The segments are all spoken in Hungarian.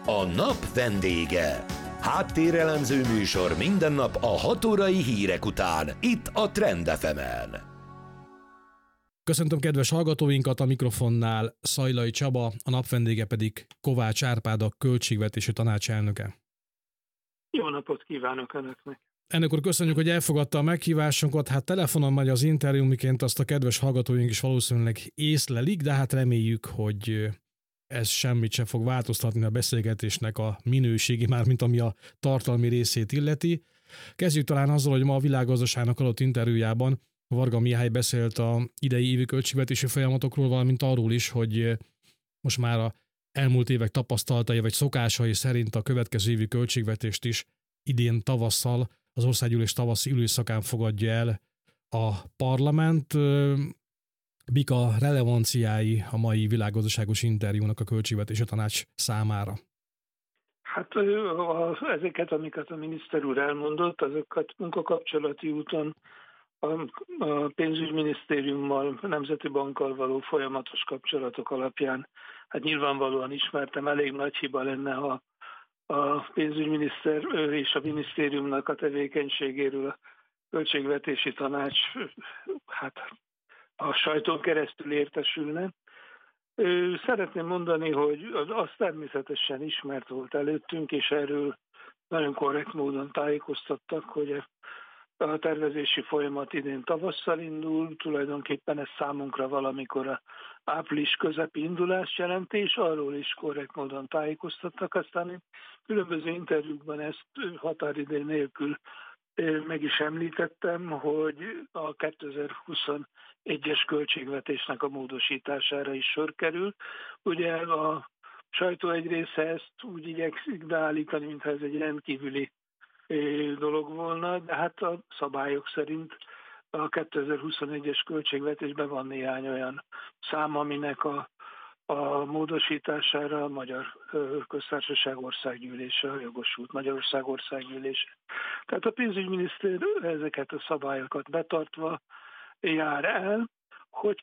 A nap vendége. Háttérelemző műsor minden nap a 6 órai hírek után, itt a Trend FM-en. Köszöntöm kedves hallgatóinkat, a mikrofonnál Szajlai Csaba, a nap vendége pedig Kovács Árpád, a költségvetési tanács elnöke. Jó napot kívánok Önöknek! Elnök úr, köszönjük, hogy elfogadta a meghívásunkat. Hát telefonon megy az interjú, miként azt a kedves hallgatóink is valószínűleg észlelik, de hát reméljük, hogy ez semmit sem fog változtatni a beszélgetésnek a minőségi, mármint ami a tartalmi részét illeti. Kezdjük talán azzal, hogy ma a Világgazdaságnak adott interjújában Varga Mihály beszélt a idei évi költségvetési folyamatokról, valamint arról is, hogy most már a elmúlt évek tapasztalatai vagy szokásai szerint a következő évi költségvetést is idén tavasszal, az országgyűlés tavaszi ülésszakán fogadja el a parlament. Mik a relevanciái a mai világgazdaságos interjúnak a költségvetési tanács számára? Hát ezeket, amiket a miniszter úr elmondott, azokat munkakapcsolati úton a pénzügyminisztériummal, a Nemzeti Bankkal való folyamatos kapcsolatok alapján, hát nyilvánvalóan ismertem, elég nagy hiba lenne, ha a pénzügyminiszter és a minisztériumnak a tevékenységéről a költségvetési tanács a sajtón keresztül értesülne. Szeretném mondani, hogy az természetesen ismert volt előttünk, és erről nagyon korrekt módon tájékoztattak, hogy a tervezési folyamat idén tavasszal indul, tulajdonképpen ez számunkra valamikor a április közepi indulást jelenti, és arról is korrekt módon tájékoztattak. Aztán én különböző interjúkban ezt határidő nélkül meg is említettem, hogy a 2021-es költségvetésnek a módosítására is sor kerül. Ugye a sajtó egy része ezt úgy igyekszik beállítani, mintha ez egy rendkívüli dolog volna, de hát a szabályok szerint a 2021-es költségvetésben van néhány olyan szám, aminek a módosítására a Magyar Köztársaság Országgyűlése jogosult, Magyarország Országgyűlése. Tehát a pénzügyminiszter ezeket a szabályokat betartva jár el, hogy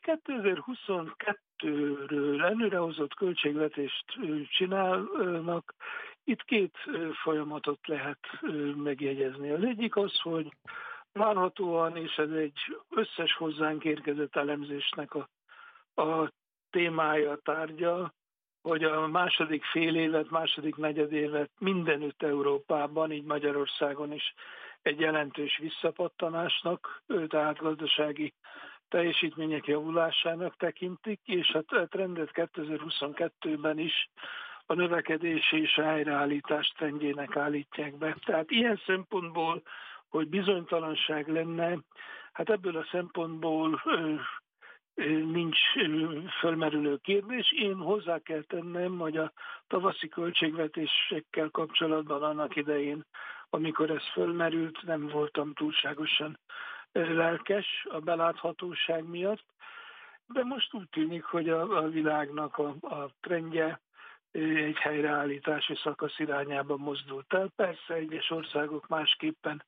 2022-ről előrehozott költségvetést csinálnak. Itt két folyamatot lehet megjegyezni. Az egyik az, hogy várhatóan, és ez egy összes hozzánk érkezett elemzésnek a témája, tárgya, hogy a második fél évet, második negyedévet mindenütt Európában, így Magyarországon is egy jelentős visszapattanásnak, tehát gazdasági teljesítmények javulásának tekintik, és a trendet 2022-ben is a növekedés és helyreállítás trendjének állítják be. Tehát ilyen szempontból, hogy bizonytalanság lenne, hát ebből a szempontból nincs fölmerülő kérdés. Én hozzá kell tennem, hogy a tavaszi költségvetésekkel kapcsolatban annak idején, amikor ez fölmerült, nem voltam túlságosan lelkes a beláthatóság miatt, de most úgy tűnik, hogy a világnak a trendje egy helyreállítási szakasz irányába mozdult el. Persze egyes országok másképpen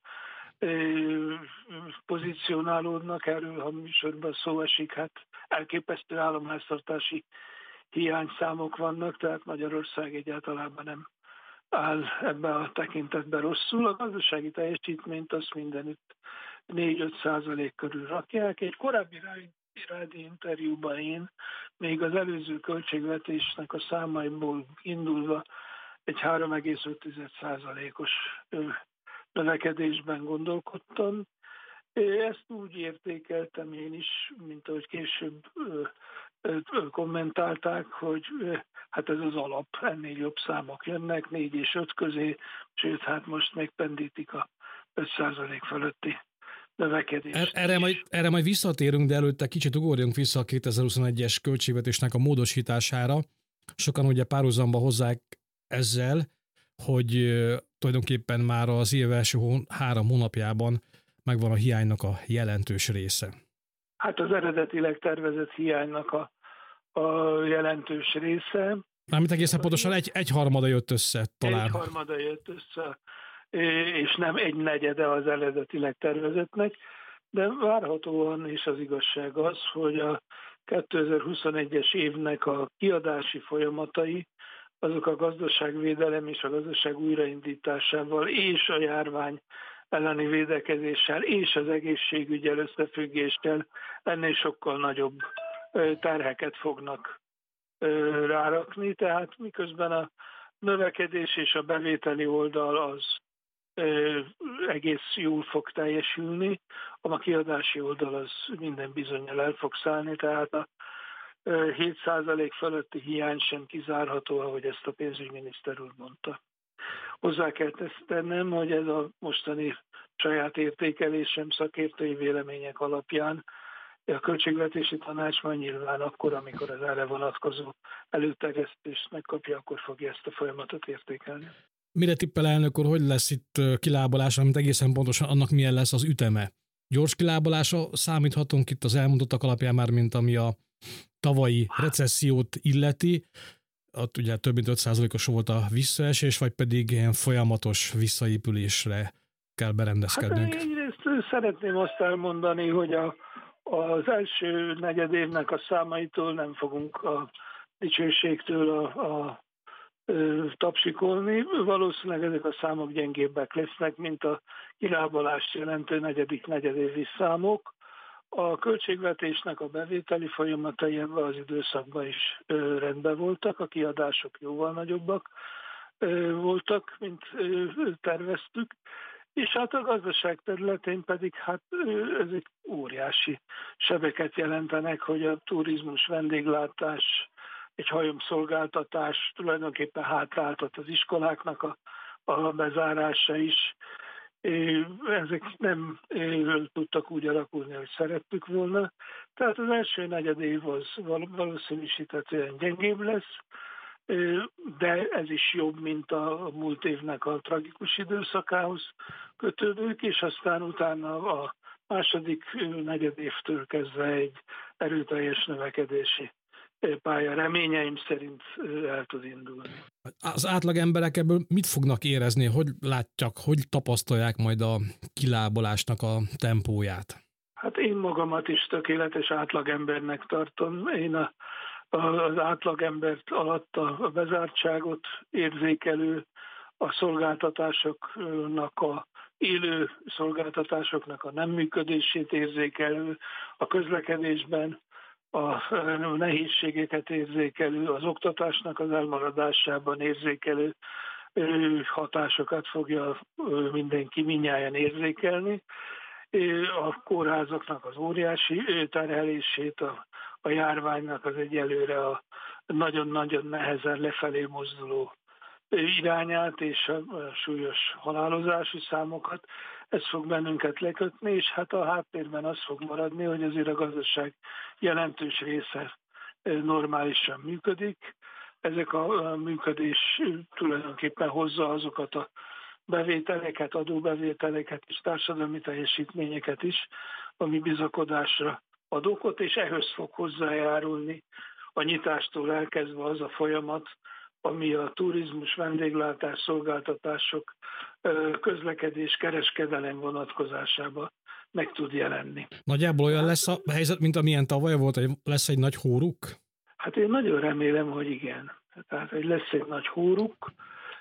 pozícionálódnak, erről ha műsorban szó esik, hát elképesztő államháztartási hiányszámok vannak, tehát Magyarország egyáltalán nem áll ebbe a tekintetben rosszul. A gazdasági teljesítményt azt mindenütt 4-5% körül rakják. Egy korábbi rádió interjúban én még az előző költségvetésnek a számaiból indulva egy 3,5%-os növekedésben gondolkodtam. Ezt úgy értékeltem én is, mint ahogy később kommentálták, hogy hát ez az alap, ennél jobb számok jönnek, 4 és 5 közé, sőt, hát most még pendítik a 5% fölötti növekedést. Erre majd visszatérünk, de előtte kicsit ugorjunk vissza a 2021-es költségvetésnek a módosítására. Sokan ugye párhuzamba hozzák ezzel, hogy tulajdonképpen már az év első 3 hónapjában megvan a hiánynak a jelentős része. Hát az eredetileg tervezett hiánynak a jelentős része. Mármint egészen pontosan egy harmada jött össze talán. Egy harmada jött össze, és nem egy negyede az eredetileg tervezettnek, de várhatóan is az igazság az, hogy a 2021-es évnek a kiadási folyamatai azok a gazdaságvédelem és a gazdaság újraindításával és a járvány elleni védekezéssel és az egészségügyel összefüggéssel ennél sokkal nagyobb terheket fognak rárakni. Tehát miközben a növekedés és a bevételi oldal az egész jól fog teljesülni, a kiadási oldal az minden bizonnyal el fog szállni, tehát a 7% fölötti hiány sem kizárható, ahogy ezt a pénzügyminiszter úr mondta. Hozzá kell tennem, hogy ez a mostani saját értékelésem szakértői vélemények alapján a Költségvetési Tanács majd nyilván akkor, amikor az erre vonatkozó előterjesztést megkapja, akkor fogja ezt a folyamatot értékelni. Mire tippel, elnök úr, hogy lesz itt kilábalás, amit egészen pontosan annak milyen lesz az üteme? Gyors kilábalásra számíthatunk itt az elmondottak alapján már, mint ami a tavalyi recessziót illeti, ott ugye több mint 5%-os volt a visszaesés, vagy pedig ilyen folyamatos visszaépülésre kell berendezkednünk? Hát egyrészt szeretném azt elmondani, hogy az első negyedévnek a számaitól nem fogunk a dicsőségtől a tapsikolni. Valószínűleg ezek a számok gyengébbek lesznek, mint a kilábalást jelentő negyedik negyedévi számok. A költségvetésnek a bevételi folyamatai ebben az időszakban is rendben voltak, a kiadások jóval nagyobbak voltak, mint terveztük, és hát a gazdaság területén pedig hát ezek óriási sebeket jelentenek, hogy a turizmus, vendéglátás, egy hajomszolgáltatás tulajdonképpen hátráltat az iskoláknak a bezárása is. Ezek nem tudtak úgy alakulni, hogy szerettük volna. Tehát az első negyedév az valószínűsíthetően gyengébb lesz, de ez is jobb, mint a múlt évnek a tragikus időszakához kötődők, és aztán utána a második negyedévtől kezdve egy erőteljes növekedési pálya reményeim szerint el tud indulni. Az átlag emberek ebből mit fognak érezni? Hogy látják, hogy tapasztalják majd a kilábalásnak a tempóját? Hát én magamat is tökéletes átlagembernek tartom. Én az átlagembert alatt a bezártságot érzékelő, a szolgáltatásoknak élő szolgáltatásoknak a nem működését érzékelő, a közlekedésben a nehézségeket érzékelő, az oktatásnak az elmaradásában érzékelő hatásokat fogja mindenki mindnyájan érzékelni. A kórházaknak az óriási terhelését, a járványnak az egyelőre a nagyon-nagyon nehezen lefelé mozduló irányát és a súlyos halálozási számokat. Ez fog bennünket lekötni, és hát a háttérben az fog maradni, hogy azért a gazdaság jelentős része normálisan működik. Ezek a működés tulajdonképpen hozza azokat a bevételeket, adóbevételeket és társadalmi teljesítményeket is, ami bizakodásra ad okot, és ehhez fog hozzájárulni a nyitástól elkezdve az a folyamat, ami a turizmus, vendéglátás, szolgáltatások, közlekedés, kereskedelem vonatkozásában meg tud jelenni. Nagyjából olyan lesz a helyzet, mint amilyen tavaly volt, hogy lesz egy nagy hóruk? Hát én nagyon remélem, hogy igen. Tehát, hogy lesz egy nagy hóruk.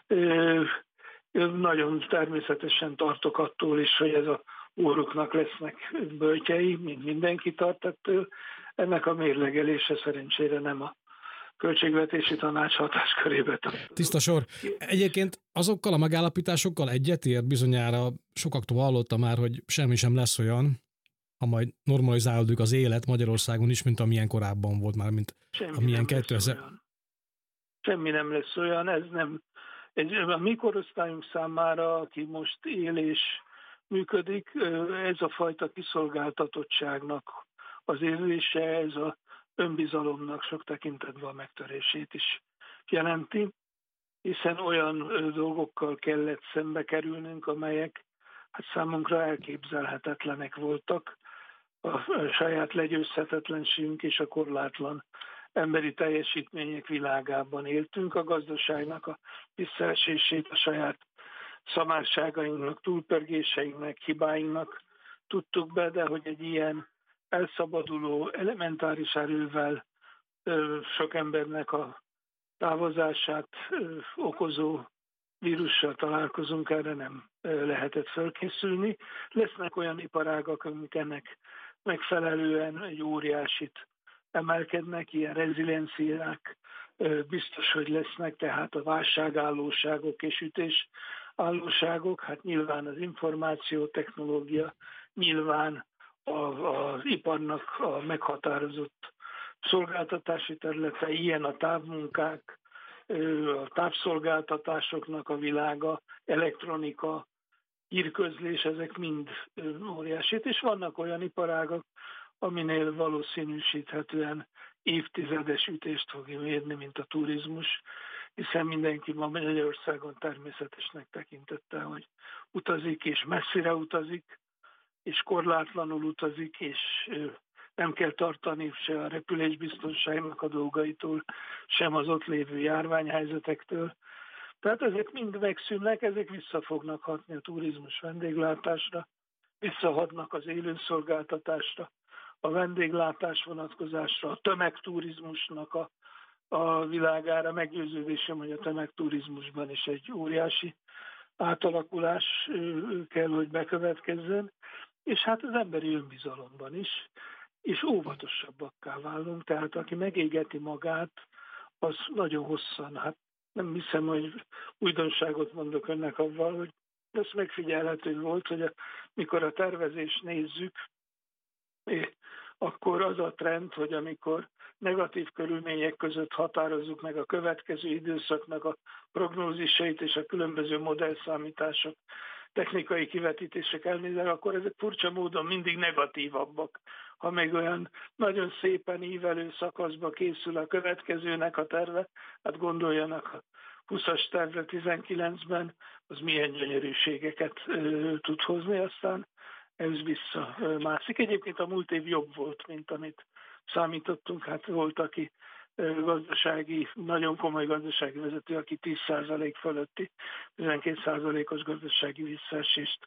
Nagyon természetesen tartok attól is, hogy ez a hóruknak lesznek bölcsei, mint mindenki tart ettől. Ennek a mérlegelése szerencsére nem a Költségvetési Tanács hatáskörébe tartozik. Tiszta sor. Egyébként azokkal a megállapításokkal egyetért, bizonyára sokaktól hallottam már, hogy semmi sem lesz olyan, ha majd normalizálódik az élet Magyarországon is, mint amilyen korábban volt már, mint Semmi amilyen nem 2000. Semmi nem lesz olyan, ez nem. A mi korosztályunk számára, aki most él és működik, ez a fajta kiszolgáltatottságnak az érzése, ez a önbizalomnak sok tekintetben a megtörését is jelenti, hiszen olyan dolgokkal kellett szembe kerülnünk, amelyek hát számunkra elképzelhetetlenek voltak. A saját legyőzhetetlenségünk és a korlátlan emberi teljesítmények világában éltünk. A gazdaságnak a visszaesését a saját szamárságainknak, túlpörgéseinknek, hibáinknak tudtuk be, de hogy egy ilyen elszabaduló, elementáris erővel sok embernek a távozását okozó vírussal találkozunk, erre nem lehetett felkészülni. Lesznek olyan iparágak, amik ennek megfelelően egy óriásit emelkednek, ilyen rezilienciák biztos, hogy lesznek, tehát a válságállóságok és ütésállóságok, hát nyilván az információtechnológia, nyilván az iparnak a meghatározott szolgáltatási területe, ilyen a távmunkák, a távszolgáltatásoknak a világa, elektronika, hírközlés, ezek mind óriásit, és vannak olyan iparágak, aminél valószínűsíthetően évtizedes ütést fog érni, mint a turizmus, hiszen mindenki ma Magyarországon természetesnek tekintette, hogy utazik, és messzire utazik, és korlátlanul utazik, és nem kell tartani se a repülésbiztonságnak a dolgaitól, sem az ott lévő járványhelyzetektől. Tehát ezek mind megszűnnek, ezek vissza fognak hatni a turizmus vendéglátásra, visszahatnak az élőszolgáltatásra, a vendéglátás vonatkozásra, a tömegturizmusnak a világára. Meggyőződésem, hogy a tömegturizmusban is egy óriási átalakulás kell, hogy bekövetkezzen, és hát az emberi önbizalomban is, és óvatosabbakká válunk, tehát aki megégeti magát, az nagyon hosszan, hát nem hiszem, hogy újdonságot mondok önnek avval, hogy ez megfigyelhető volt, hogy mikor a tervezést nézzük, akkor az a trend, hogy amikor negatív körülmények között határozzuk meg a következő időszaknak a prognózisait és a különböző modellszámítások, technikai kivetítések elnéznek, akkor ezek furcsa módon mindig negatívabbak. Ha még olyan nagyon szépen ívelő szakaszba készül a következőnek a terve, hát gondoljanak a 20-as tervre 19-ben, az milyen gyönyörűségeket tud hozni, aztán ez visszamászik. Egyébként a múlt év jobb volt, mint amit számítottunk. Hát volt, aki nagyon komoly gazdasági vezető, aki 10% fölötti, 12%-os gazdasági visszaesést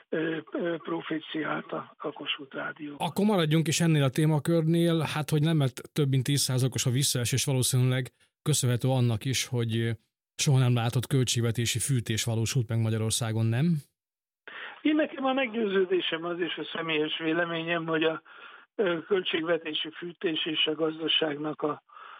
proféciált a Kossuth Rádióban. Akkor maradjunk is ennél a témakörnél, hát hogy nem lett több mint 10%-os a visszaesés, valószínűleg köszönhető annak is, hogy soha nem látott költségvetési fűtés valósult meg Magyarországon, nem? Én nekem a meggyőződésem az, és a személyes véleményem, hogy a költségvetési fűtés és a gazdaságnak a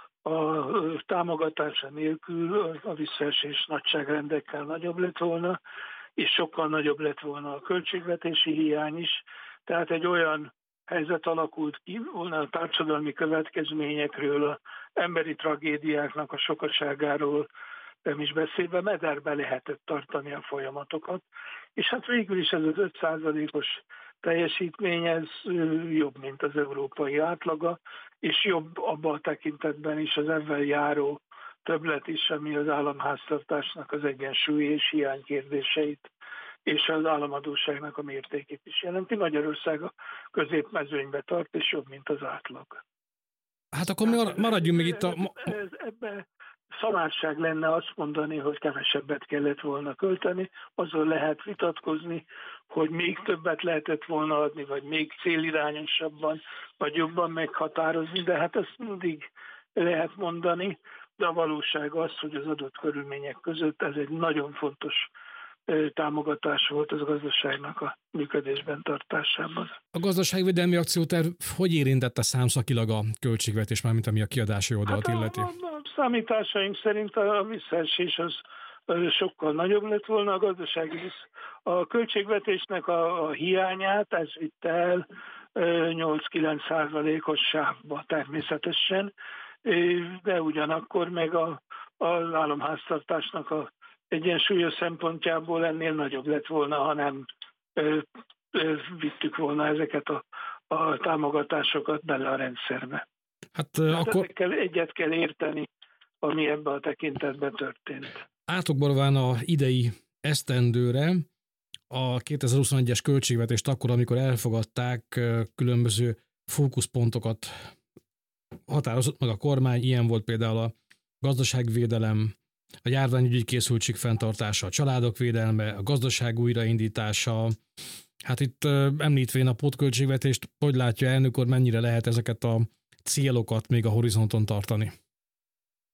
támogatása nélkül a visszaesés nagyságrendekkel nagyobb lett volna, és sokkal nagyobb lett volna a költségvetési hiány is. Tehát egy olyan helyzet alakult ki, volna a társadalmi következményekről, az emberi tragédiáknak a sokaságáról nem is beszélve, mederbe lehetett tartani a folyamatokat. És hát végül is ez az 5%-os teljesítmény, ez jobb, mint az európai átlaga, és jobb abban a tekintetben is az ebben járó többlet is, ami az államháztartásnak az egyensúly és hiány kérdéseit és az államadósságnak a mértékét is jelenti. Magyarország a középmezőnybe tart, és jobb, mint az átlag. Hát akkor maradjunk még itt Ebben szamárság lenne azt mondani, hogy kevesebbet kellett volna költeni, azon lehet vitatkozni, hogy még többet lehetett volna adni, vagy még célirányosabban, vagy jobban meghatározni, de hát ezt mindig lehet mondani, de a valóság az, hogy az adott körülmények között ez egy nagyon fontos támogatás volt az gazdaságnak a működésben tartásában. A gazdaságvédelmi akcióterv hogy érintette számszakilag a költségvetés, mármint ami a kiadási oldalt illeti? A számításaink szerint a visszaesés az sokkal nagyobb lett volna, a költségvetésnek a hiányát, ez vitte el 8-9%-os sávba természetesen, de ugyanakkor meg az államháztartásnak a egyensúlyos szempontjából ennél nagyobb lett volna, ha nem vittük volna ezeket a támogatásokat bele a rendszerbe. Hát akkor egyet kell érteni, ami ebben a tekintetben történt. Átugorván a idei esztendőre, a 2021-es költségvetést akkor, amikor elfogadták, különböző fókuszpontokat határozott meg a kormány, ilyen volt például a gazdaságvédelem, a járványügyi készültség fenntartása, a családok védelme, a gazdaság újraindítása. Hát itt említvén a pótköltségvetést, hogy látja elnök úr, mennyire lehet ezeket a célokat még a horizonton tartani?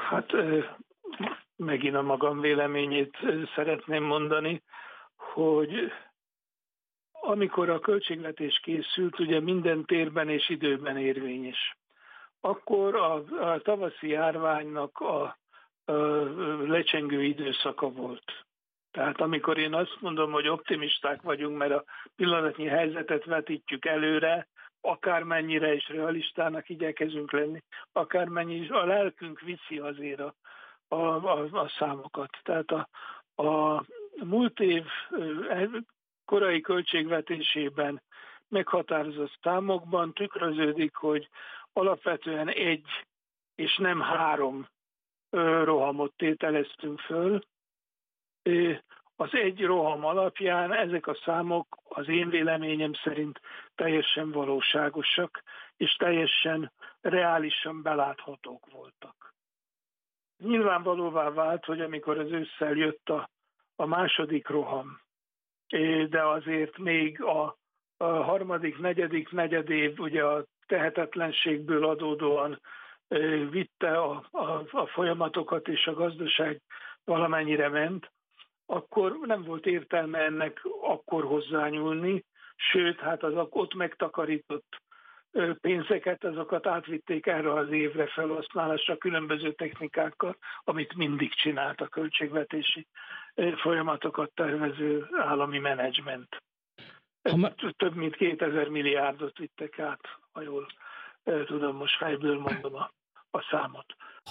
Hát megint a magam véleményét szeretném mondani, hogy amikor a költségvetés készült, ugye minden térben és időben érvényes. Akkor a tavaszi járványnak a lecsengő időszaka volt. Tehát amikor én azt mondom, hogy optimisták vagyunk, mert a pillanatnyi helyzetet vetítjük előre, akármennyire is realistának igyekezünk lenni, akármennyi is a lelkünk viszi azért a számokat. Tehát a múlt év korai költségvetésében meghatározott számokban tükröződik, hogy alapvetően 1 és nem 3 rohamot tételeztünk föl. Az 1 roham alapján ezek a számok az én véleményem szerint teljesen valóságosak, és teljesen reálisan beláthatók voltak. Nyilvánvalóvá vált, hogy amikor az ősszel jött a második roham, de azért még a harmadik, negyedik, negyedév ugye a tehetetlenségből adódóan vitte a folyamatokat, és a gazdaság valamennyire ment, akkor nem volt értelme ennek akkor hozzányúlni, sőt, hát az ott megtakarított pénzeket, azokat átvitték erre az évre felhasználásra különböző technikákkal, amit mindig csinált a költségvetési folyamatokat tervező állami menedzsment. Több mint 2000 milliárdot vittek át, ha jól tudom, most fejből mondom a számot.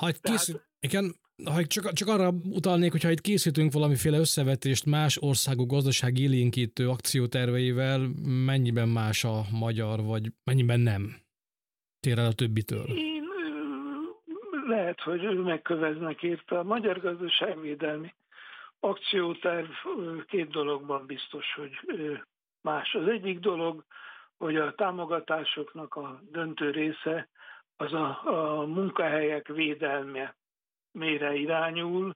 Csak arra utalnék, hogyha itt készítünk valamiféle összevetést más országok gazdasági élénkítő akcióterveivel, mennyiben más a magyar, vagy mennyiben nem? Tér el a többitől. Lehet, hogy megköveznek érte. A magyar gazdaságvédelmi akcióterv 2 dologban biztos, hogy más. Az egyik dolog, hogy a támogatásoknak a döntő része az a munkahelyek védelme mére irányul.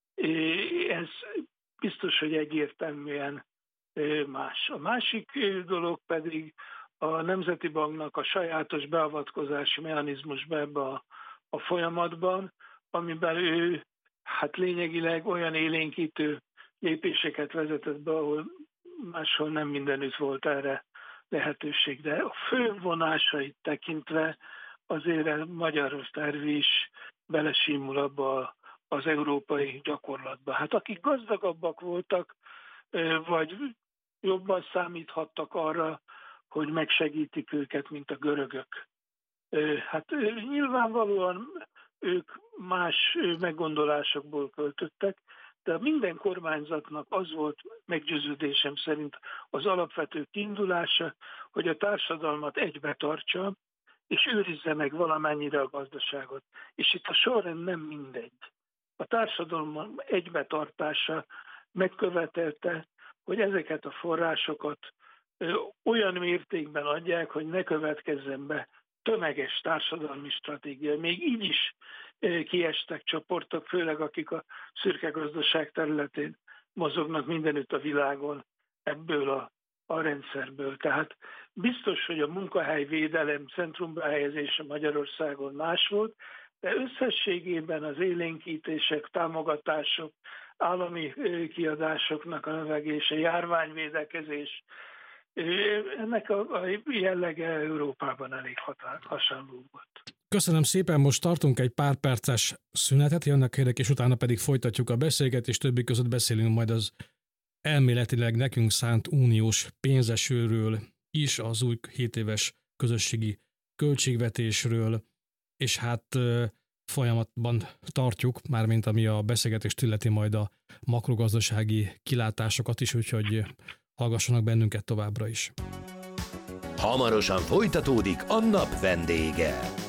Ez biztos, hogy egyértelműen más. A másik dolog pedig a Nemzeti Banknak a sajátos beavatkozási mechanizmusba ebbe a folyamatban, amiben ő hát lényegileg olyan élénkítő lépéseket vezetett be, ahol máshol nem mindenütt volt erre lehetőség. De a fő vonásait tekintve azért a magyar terv is belesímul abba az európai gyakorlatba. Hát akik gazdagabbak voltak, vagy jobban számíthattak arra, hogy megsegítik őket, mint a görögök. Hát nyilvánvalóan ők más meggondolásokból költöttek, de minden kormányzatnak az volt meggyőződésem szerint az alapvető kiindulása, hogy a társadalmat egybe tartsa, és őrizze meg valamennyire a gazdaságot. És itt a sorrend nem mindegy. A társadalom egybetartása megkövetelte, hogy ezeket a forrásokat olyan mértékben adják, hogy ne következzen be tömeges társadalmi stratégia. Még így is kiestek csoportok, főleg akik a szürke gazdaság területén mozognak mindenütt a világon ebből a rendszerből. Tehát biztos, hogy a munkahelyvédelem centrumba helyezése Magyarországon más volt, de összességében az élénkítések, támogatások, állami kiadásoknak a növegése, járványvédekezés, ennek a jellege Európában elég hasonló volt. Köszönöm szépen, most tartunk egy pár perces szünetet, jönnek hírek, és utána pedig folytatjuk a beszélgetést, többek között beszélünk majd az elméletileg nekünk szánt uniós pénzesőről is, az új 7 éves közösségi költségvetésről, és hát folyamatban tartjuk, mármint ami a beszélgetést illeti majd a makrogazdasági kilátásokat is, úgyhogy hallgassanak bennünket továbbra is. Hamarosan folytatódik a nap vendége.